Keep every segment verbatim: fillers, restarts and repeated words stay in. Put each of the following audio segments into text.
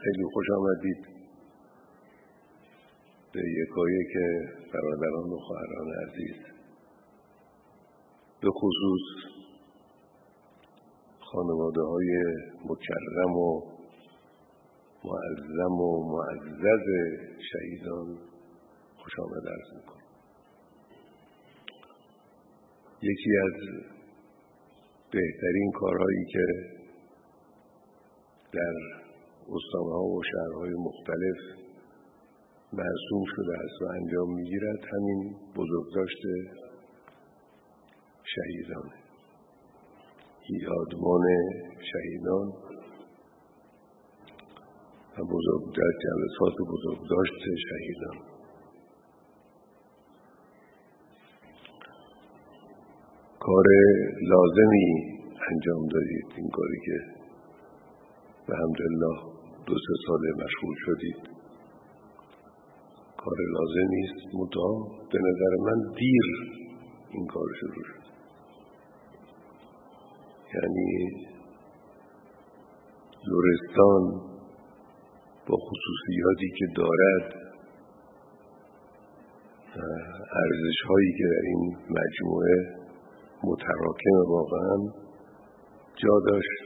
خیلی خوش آمدید به یکایک برادران و خواهران عزیز، به خصوص خانواده های مکرم و معظم و معزز شهیدان خوش آمد عرض میکنم. یکی از بهترین کارهایی که در استان‌ها و شهرهای مختلف مرسوم شده است و انجام میگیرد همین بزرگداشت شهیدان، یادمان شهیدان و بزرگداشت جلسات بزرگداشت شهیدان. کار لازمی انجام دادید، این کاری که به حمدالله دو سه ساله مشغول شدید کار لازمی است، منتها به نظر من دیر این کار شروع شد. یعنی لرستان با خصوصیاتی که دارد، ارزش هایی که در این مجموعه متراکم واقعا جا داشت،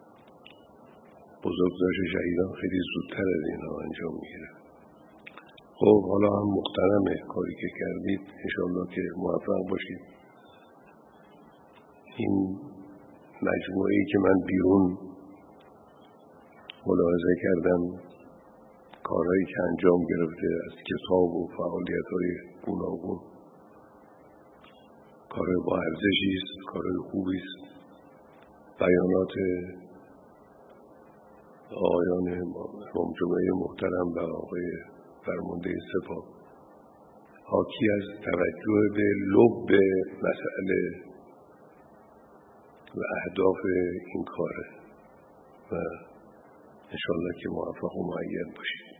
بزرگداشت شهیدان خیلی زودتر از اینها انجام میگیره. خب حالا هم محترمه کاری که کردید، انشاءالله که موفق باشید. این مجموعه‌ای که من بیرون ملاحظه کردم، کارهایی که انجام گرفته از کتاب و فعالیت‌های گوناگون، کار با ارزشی است، کار خوبی است. بیانات آقایان امام جمعه محترم و آقای فرمانده سپاه حاکی از توجه به لب مسئله و اهداف این کاره و انشاءالله که موفق و مؤید باشید.